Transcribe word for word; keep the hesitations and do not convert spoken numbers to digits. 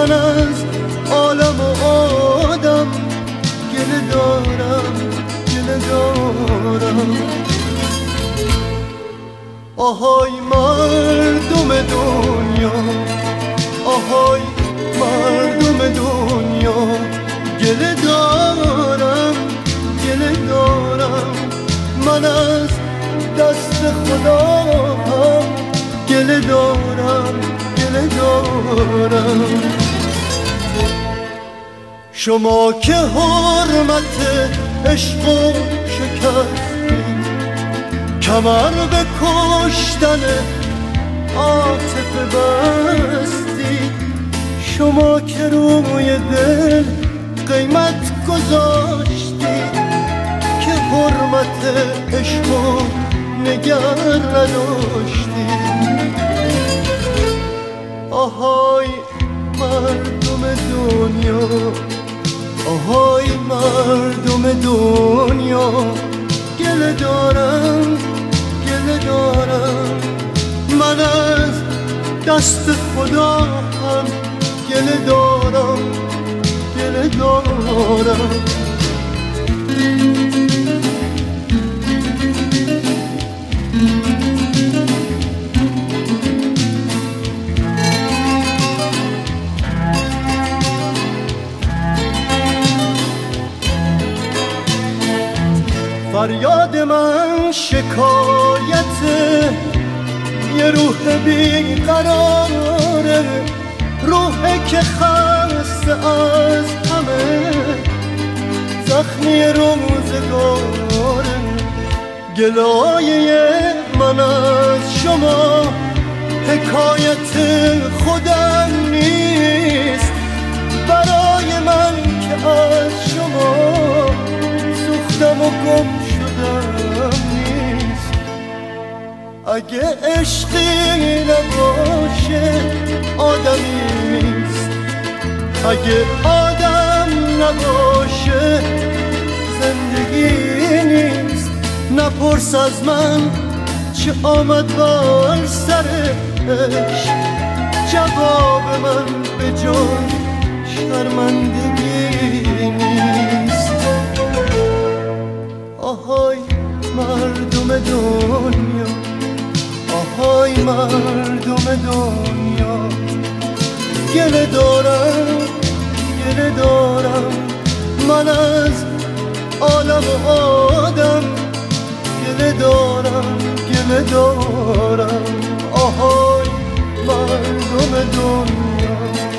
من از عالم و آدم گله دارم گله دارم. آهای مردم دنیا، آهای مردم دنیا، گله دارم گله دارم. من از دست خدا هم گله دارم گله دارم. شما که حرمت عشق و شکستین، کمر به کشتن عاطفه بستید. شما که روی دل قیمت گذاشتید، که حرمت عشق و نگر نداشتید. آهای مردم دنیا، آهای مردم دنیا، گله دارم گله دارم. من از دست خدا هم گله دارم گله دارم. فریاد من شکایت یه روح بیقراره، روحی که خسته از همه زخمی روزگاره. گلایه من از شما حکایت خودم نیست، برای من که از شما سوختم و گم شدم نیست. اگه عشقی نباشه آدمی نیست، اگه آدم نباشه زندگی نیست. نپرس از من چه آمد بر سر عشق، جواب من به جای شرمندگی نیست. آهای مردم دنیا، آهای مردم دنیا، گله دارم گله دارم. من از عالم و آدم گله دارم گله دارم. آهای مردم دنیا.